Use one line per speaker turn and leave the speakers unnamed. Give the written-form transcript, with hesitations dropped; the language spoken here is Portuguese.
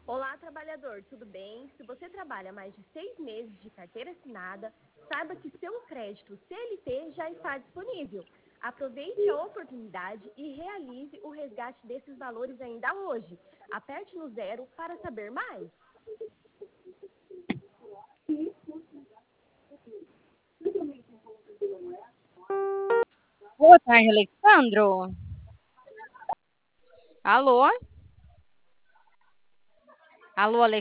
Olá, trabalhador, tudo bem? Se você trabalha mais de 6 meses de carteira assinada, saiba que seu crédito CLT já está disponível. Aproveite a oportunidade e realize o resgate desses valores ainda hoje. Aperte no 0 para saber mais.
Boa tarde, Alexandro. Alô? Alô,